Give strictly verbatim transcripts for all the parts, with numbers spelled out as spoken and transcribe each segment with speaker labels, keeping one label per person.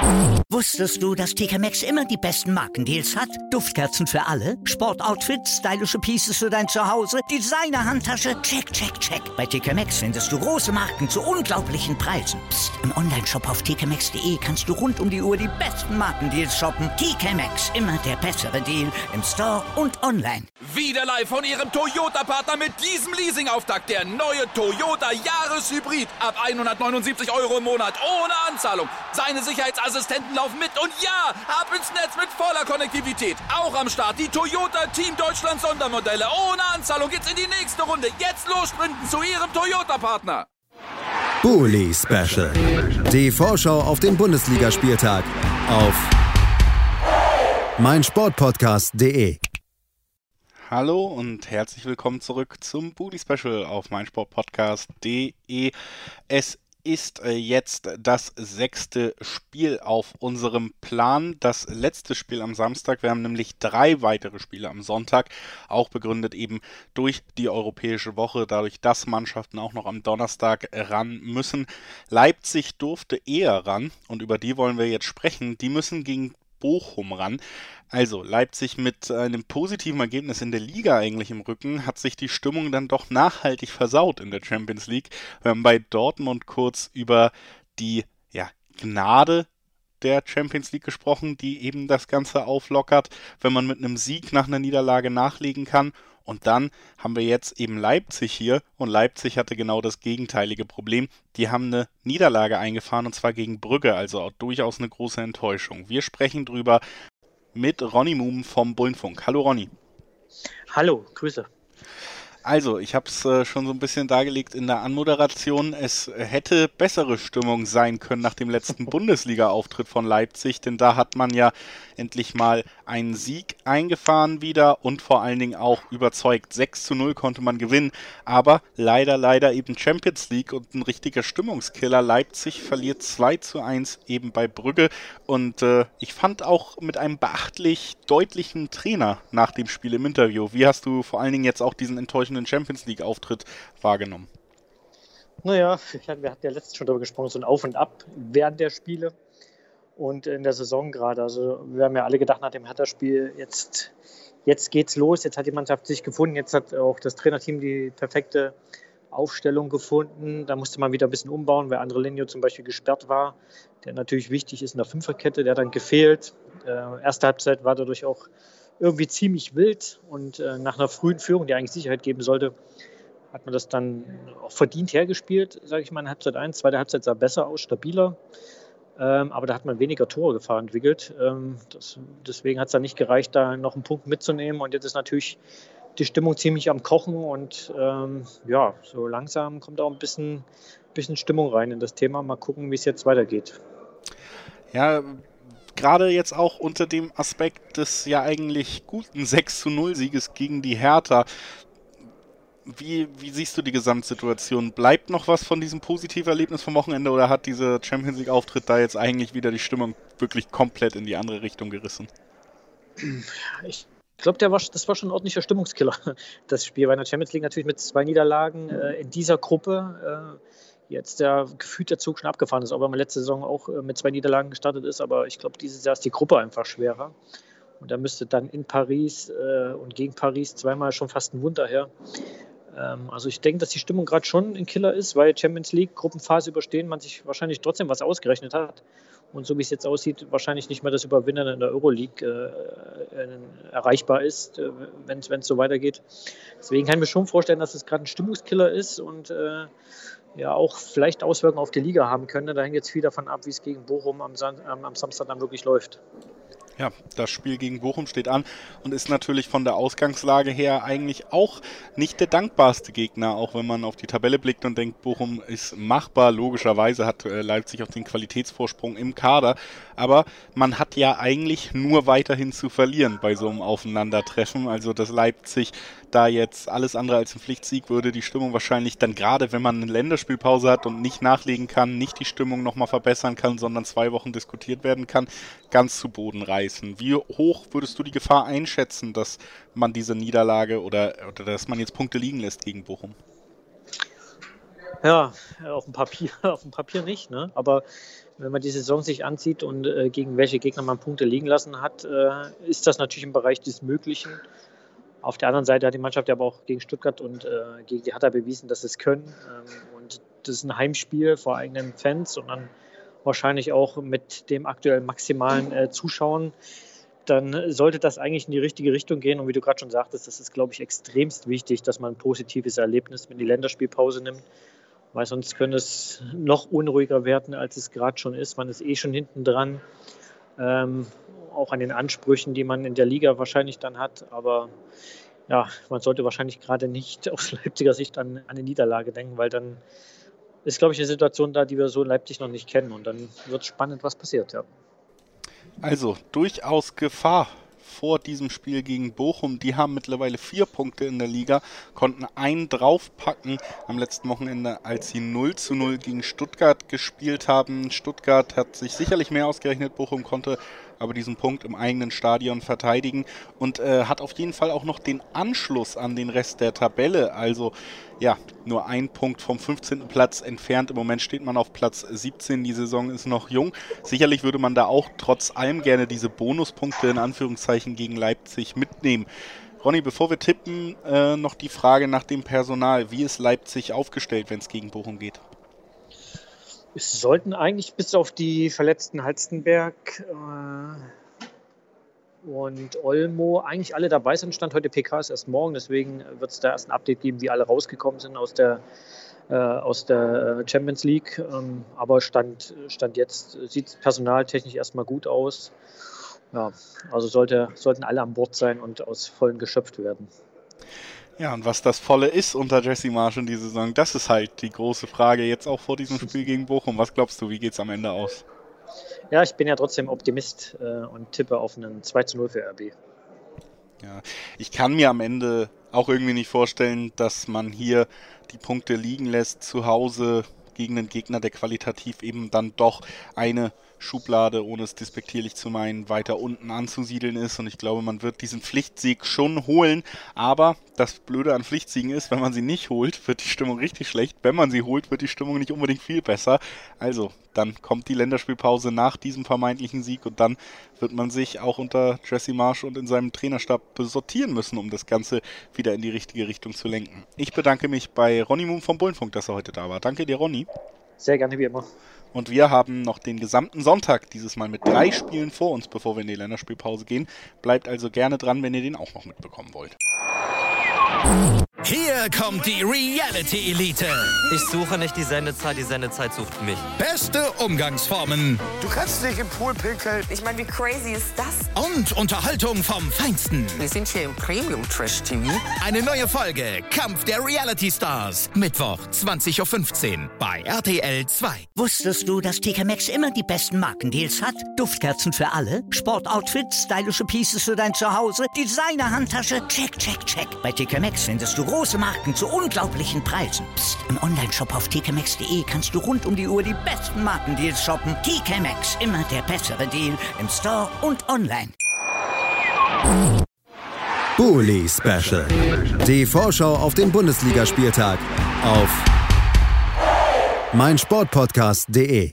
Speaker 1: Wusstest du, dass T K Maxx immer die besten Markendeals hat? Duftkerzen für alle, Sportoutfits, stylische Pieces für dein Zuhause, Designer-Handtasche, check, check, check. Bei T K Maxx findest du große Marken zu unglaublichen Preisen. Psst. Im Onlineshop auf t k maxx punkt d e kannst du rund um die Uhr die besten Markendeals shoppen. T K Maxx, immer der bessere Deal im Store und online.
Speaker 2: Wieder live von Ihrem Toyota-Partner mit diesem Leasing-Auftakt. Der neue Toyota Jahreshybrid. Ab hundertneunundsiebzig Euro im Monat. Ohne Anzahlung. Seine Sicherheitsassistenten laufen mit. Und ja, ab ins Netz mit voller Konnektivität. Auch am Start die Toyota Team Deutschland Sondermodelle. Ohne Anzahlung geht's in die nächste Runde. Jetzt los sprinten zu Ihrem Toyota-Partner.
Speaker 3: Bully Special. Die Vorschau auf den Bundesligaspieltag auf meinsportpodcast punkt de.
Speaker 4: Hallo und herzlich willkommen zurück zum Bully Special auf meinsportpodcast punkt de. Es ist jetzt das sechste Spiel auf unserem Plan, das letzte Spiel am Samstag. Wir haben nämlich drei weitere Spiele am Sonntag, auch begründet eben durch die europäische Woche, dadurch, dass Mannschaften auch noch am Donnerstag ran müssen. Leipzig durfte eher ran und über die wollen wir jetzt sprechen. Die müssen gegen Bochum ran. Also Leipzig mit einem positiven Ergebnis in der Liga eigentlich im Rücken, hat sich die Stimmung dann doch nachhaltig versaut in der Champions League. Wir haben bei Dortmund kurz über die ja, Gnade der Champions League gesprochen, die eben das Ganze auflockert, wenn man mit einem Sieg nach einer Niederlage nachlegen kann. Und dann haben wir jetzt eben Leipzig hier und Leipzig hatte genau das gegenteilige Problem. Die haben eine Niederlage eingefahren und zwar gegen Brügge, also auch durchaus eine große Enttäuschung. Wir sprechen drüber mit Ronny Muhm vom Bullenfunk. Hallo Ronny.
Speaker 5: Hallo, Grüße.
Speaker 4: Also, ich habe es äh, schon so ein bisschen dargelegt in der Anmoderation. Es hätte bessere Stimmung sein können nach dem letzten Bundesliga-Auftritt von Leipzig, denn da hat man ja endlich mal einen Sieg eingefahren wieder und vor allen Dingen auch überzeugt. sechs zu null konnte man gewinnen, aber leider, leider eben Champions League und ein richtiger Stimmungskiller. Leipzig verliert zwei zu eins eben bei Brügge und äh, ich fand auch mit einem beachtlich deutlichen Trainer nach dem Spiel im Interview. Wie hast du vor allen Dingen jetzt auch diesen enttäuschenden Champions League-Auftritt wahrgenommen?
Speaker 5: Naja, wir hatten ja letztens schon darüber gesprochen, so ein Auf und Ab während der Spiele und in der Saison gerade. Also wir haben ja alle gedacht nach dem Hertha-Spiel, jetzt, jetzt geht's los, jetzt hat die Mannschaft sich gefunden, jetzt hat auch das Trainerteam die perfekte Aufstellung gefunden. Da musste man wieder ein bisschen umbauen, weil Andrelinho zum Beispiel gesperrt war, der natürlich wichtig ist in der Fünferkette, der hat dann gefehlt. Äh, erste Halbzeit war dadurch auch irgendwie ziemlich wild und äh, nach einer frühen Führung, die eigentlich Sicherheit geben sollte, hat man das dann auch verdient hergespielt, sage ich mal, in Halbzeit eins. Zweite Halbzeit sah besser aus, stabiler, ähm, aber da hat man weniger Torgefahr entwickelt. Ähm, das, deswegen hat es dann nicht gereicht, da noch einen Punkt mitzunehmen und jetzt ist natürlich die Stimmung ziemlich am Kochen und ähm, ja, so langsam kommt auch ein bisschen, bisschen Stimmung rein in das Thema. Mal gucken, wie es jetzt weitergeht.
Speaker 4: Ja, gerade jetzt auch unter dem Aspekt des ja eigentlich guten sechs zu null Sieges gegen die Hertha. Wie, wie siehst du die Gesamtsituation? Bleibt noch was von diesem positiven Erlebnis vom Wochenende oder hat dieser Champions League-Auftritt da jetzt eigentlich wieder die Stimmung wirklich komplett in die andere Richtung gerissen?
Speaker 5: Ich glaube, der war, das war schon ein ordentlicher Stimmungskiller, das Spiel. Weil in der Champions League natürlich mit zwei Niederlagen äh, in dieser Gruppe äh, jetzt der gefühlt der Zug schon abgefahren ist, auch wenn man letzte Saison auch äh, mit zwei Niederlagen gestartet ist. Aber ich glaube, dieses Jahr ist die Gruppe einfach schwerer. Und da müsste dann in Paris äh, und gegen Paris zweimal schon fast ein Wunder her. Ähm, also ich denke, dass die Stimmung gerade schon ein Killer ist, weil Champions League Gruppenphase überstehen, man sich wahrscheinlich trotzdem was ausgerechnet hat. Und so wie es jetzt aussieht, wahrscheinlich nicht mehr das Überwinden in der Euroleague äh, äh, erreichbar ist, äh, wenn es so weitergeht. Deswegen kann ich mir schon vorstellen, dass es gerade ein Stimmungskiller ist und äh, ja auch vielleicht Auswirkungen auf die Liga haben könnte. Da hängt jetzt viel davon ab, wie es gegen Bochum am, San- am Samstag dann wirklich läuft.
Speaker 4: Ja, das Spiel gegen Bochum steht an und ist natürlich von der Ausgangslage her eigentlich auch nicht der dankbarste Gegner, auch wenn man auf die Tabelle blickt und denkt, Bochum ist machbar. Logischerweise hat äh, Leipzig auch den Qualitätsvorsprung im Kader, aber man hat ja eigentlich nur weiterhin zu verlieren bei so einem Aufeinandertreffen. Also dass Leipzig da jetzt alles andere als ein Pflichtsieg würde, die Stimmung wahrscheinlich dann gerade, wenn man eine Länderspielpause hat und nicht nachlegen kann, nicht die Stimmung nochmal verbessern kann, sondern zwei Wochen diskutiert werden kann, ganz zu Boden reißen. Wie hoch würdest du die Gefahr einschätzen, dass man diese Niederlage oder, oder dass man jetzt Punkte liegen lässt gegen Bochum?
Speaker 5: Ja, auf dem Papier, auf dem Papier nicht, ne? Aber wenn man die Saison sich ansieht und äh, gegen welche Gegner man Punkte liegen lassen hat, äh, ist das natürlich im Bereich des Möglichen. Auf der anderen Seite hat die Mannschaft ja aber auch gegen Stuttgart und äh, gegen die Hertha bewiesen, dass sie es können. Ähm, und das ist ein Heimspiel vor eigenen Fans und dann wahrscheinlich auch mit dem aktuell maximalen äh, Zuschauen. Dann sollte das eigentlich in die richtige Richtung gehen. Und wie du gerade schon sagtest, das ist, glaube ich, extremst wichtig, dass man ein positives Erlebnis mit in die Länderspielpause nimmt. Weil sonst könnte es noch unruhiger werden, als es gerade schon ist. Man ist eh schon hinten dran, ähm, auch an den Ansprüchen, die man in der Liga wahrscheinlich dann hat. Aber ja, man sollte wahrscheinlich gerade nicht aus Leipziger Sicht an, an eine Niederlage denken, weil dann ist, glaube ich, eine Situation da, die wir so in Leipzig noch nicht kennen. Und dann wird es spannend, was passiert. Ja.
Speaker 4: Also durchaus Gefahr vor diesem Spiel gegen Bochum. Die haben mittlerweile vier Punkte in der Liga, konnten einen draufpacken am letzten Wochenende, als sie null zu null gegen Stuttgart gespielt haben. Stuttgart hat sich sicherlich mehr ausgerechnet, Bochum konnte aber diesen Punkt im eigenen Stadion verteidigen und äh, hat auf jeden Fall auch noch den Anschluss an den Rest der Tabelle. Also ja, nur ein Punkt vom fünfzehnten Platz entfernt. Im Moment steht man auf Platz siebzehn. Die Saison ist noch jung. Sicherlich würde man da auch trotz allem gerne diese Bonuspunkte in Anführungszeichen gegen Leipzig mitnehmen. Ronny, bevor wir tippen, äh, noch die Frage nach dem Personal. Wie ist Leipzig aufgestellt, wenn es gegen Bochum geht?
Speaker 5: Es sollten eigentlich bis auf die verletzten Halstenberg äh, und Olmo eigentlich alle dabei sein. Stand heute P K ist erst morgen, deswegen wird es da erst ein Update geben, wie alle rausgekommen sind aus der, äh, aus der Champions League. Ähm, aber Stand, Stand jetzt sieht es personaltechnisch erstmal gut aus. Ja, also sollte, sollten alle an Bord sein und aus vollen geschöpft werden.
Speaker 4: Ja, und was das Volle ist unter Jesse Marsch in dieser Saison, das ist halt die große Frage jetzt auch vor diesem Spiel gegen Bochum. Was glaubst du, wie geht es am Ende aus?
Speaker 5: Ja, ich bin ja trotzdem Optimist äh, und tippe auf einen zwei zu null für R B.
Speaker 4: Ja, ich kann mir am Ende auch irgendwie nicht vorstellen, dass man hier die Punkte liegen lässt zu Hause gegen einen Gegner, der qualitativ eben dann doch eine Schublade, ohne es despektierlich zu meinen, weiter unten anzusiedeln ist. Und ich glaube, man wird diesen Pflichtsieg schon holen. Aber das Blöde an Pflichtsiegen ist, wenn man sie nicht holt, wird die Stimmung richtig schlecht. Wenn man sie holt, wird die Stimmung nicht unbedingt viel besser. Also, dann kommt die Länderspielpause nach diesem vermeintlichen Sieg und dann wird man sich auch unter Jesse Marsch und in seinem Trainerstab sortieren müssen, um das Ganze wieder in die richtige Richtung zu lenken. Ich bedanke mich bei Ronny Moon vom Bullenfunk, dass er heute da war. Danke dir, Ronny.
Speaker 5: Sehr gerne, wie immer.
Speaker 4: Und wir haben noch den gesamten Sonntag dieses Mal mit drei Spielen vor uns, bevor wir in die Länderspielpause gehen. Bleibt also gerne dran, wenn ihr den auch noch mitbekommen wollt.
Speaker 6: Hier kommt die Reality Elite.
Speaker 7: Ich suche nicht die Sendezeit, die Sendezeit sucht mich.
Speaker 6: Beste Umgangsformen.
Speaker 8: Du kannst nicht im Pool pinkeln. Ich meine, wie crazy ist das?
Speaker 6: Und Unterhaltung vom Feinsten.
Speaker 8: Wir sind hier im Premium-Trash-T V.
Speaker 6: Eine neue Folge Kampf der Reality Stars. Mittwoch, zwanzig Uhr fünfzehn bei R T L zwei.
Speaker 1: Wusstest du, dass T K Maxx immer die besten Markendeals hat? Duftkerzen für alle, Sportoutfits, stylische Pieces für dein Zuhause, Designer-Handtasche, check, check, check. Bei T K Maxx findest du große Marken zu unglaublichen Preisen. Psst. Im Onlineshop auf t k maxx punkt d e kannst du rund um die Uhr die besten Markendeals shoppen. T K Maxx, immer der bessere Deal im Store und online.
Speaker 3: Bully Special. Die Vorschau auf den Bundesligaspieltag auf meinsportpodcast punkt de.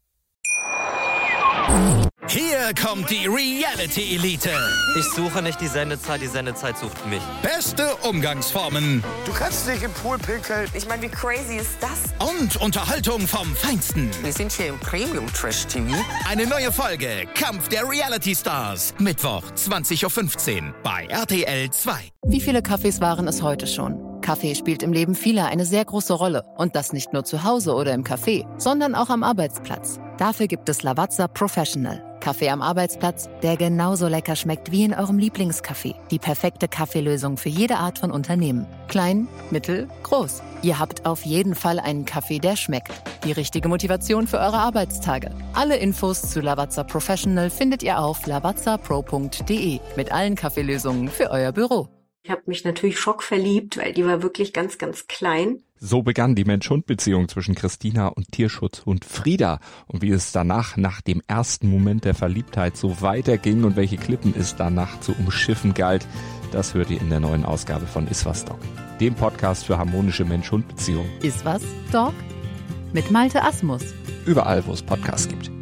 Speaker 6: Hier kommt die Reality Elite.
Speaker 7: Ich suche nicht die Sendezeit, die Sendezeit sucht mich.
Speaker 6: Beste Umgangsformen.
Speaker 8: Du kannst nicht im Pool pinkeln. Ich meine, wie crazy ist das?
Speaker 6: Und Unterhaltung vom Feinsten.
Speaker 8: Wir sind hier im Premium-Trash-T V.
Speaker 6: Eine neue Folge Kampf der Reality Stars. Mittwoch, zwanzig Uhr fünfzehn bei R T L zwei.
Speaker 9: Wie viele Kaffees waren es heute schon? Kaffee spielt im Leben vieler eine sehr große Rolle. Und das nicht nur zu Hause oder im Café, sondern auch am Arbeitsplatz. Dafür gibt es Lavazza Professional. Kaffee am Arbeitsplatz, der genauso lecker schmeckt wie in eurem Lieblingscafé. Die perfekte Kaffeelösung für jede Art von Unternehmen. Klein, mittel, groß. Ihr habt auf jeden Fall einen Kaffee, der schmeckt. Die richtige Motivation für eure Arbeitstage. Alle Infos zu Lavazza Professional findet ihr auf lavazza pro punkt de mit allen Kaffeelösungen für euer Büro.
Speaker 10: Ich habe mich natürlich schockverliebt, weil die war wirklich ganz, ganz klein.
Speaker 11: So begann die Mensch-Hund-Beziehung zwischen Christina und Tierschutzhund Frieda. Und wie es danach, nach dem ersten Moment der Verliebtheit, so weiterging und welche Klippen es danach zu umschiffen galt, das hört ihr in der neuen Ausgabe von Iswas Dog, dem Podcast für harmonische Mensch-Hund-Beziehungen.
Speaker 9: Iswas Dog? mit Malte Asmus.
Speaker 11: Überall, wo es Podcasts gibt.